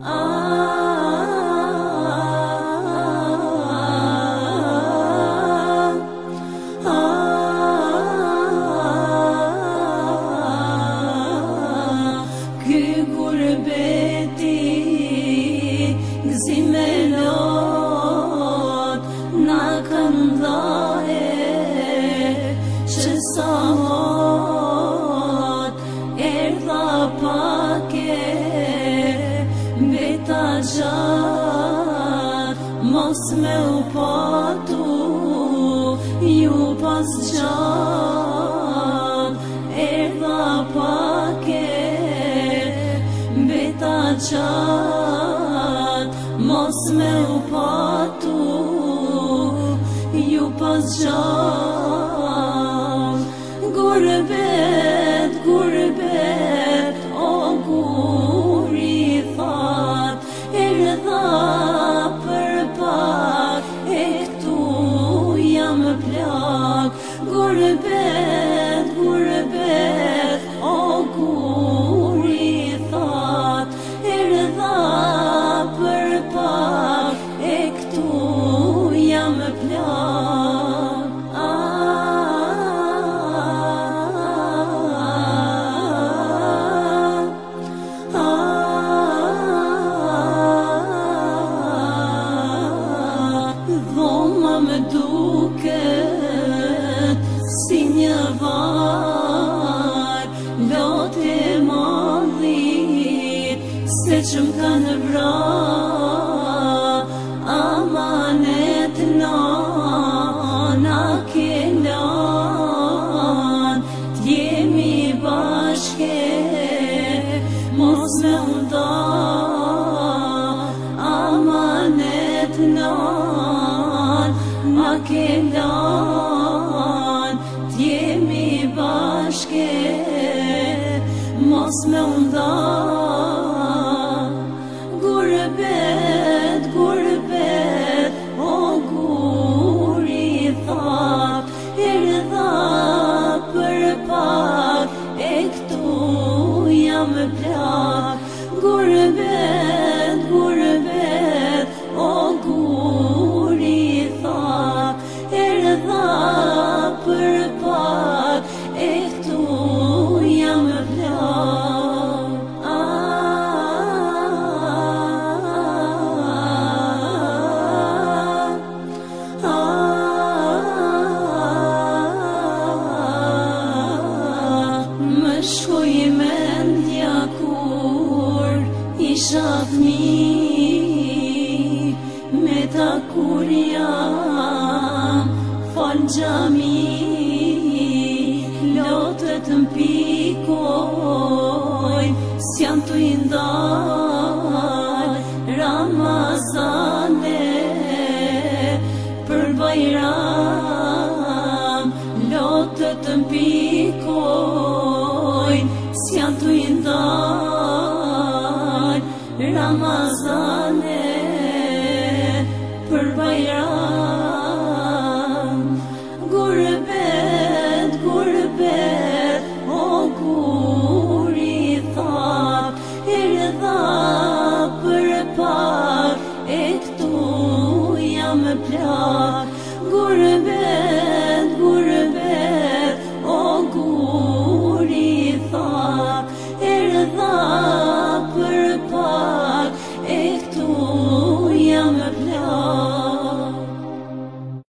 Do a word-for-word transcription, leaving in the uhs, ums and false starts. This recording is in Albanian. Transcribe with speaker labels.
Speaker 1: Mos me u patu, ju pas gjatë, erdha pake, beta qatë. Mos me u patu, ju pas gjatë. Gurbet, gurbet, o guri that, erdha Gurbet, gurbet, o guri that, erdha për pak, e këtu jam plak. Dhoma më duket si një var, lote madhit, se që m'kanë vra, amanet nana kelan, t'jemi bashke, mos me nda, amanet nana kelan, t'jemi bashke, mos me nda. Gurbet, gurbet, o guri that, erdha për pak, e këtu jam plak. Gurbet, gurbet, o guri that, erdha për pak, e këtu jam plak. Më shkoj mendja kur isha fmi, me ta kur jam fal gjami, lotët m'pikoj, s'jam t'u indal Ramazane për Bajram, lotët m'pikoj, s'jam t'u indal Ramazane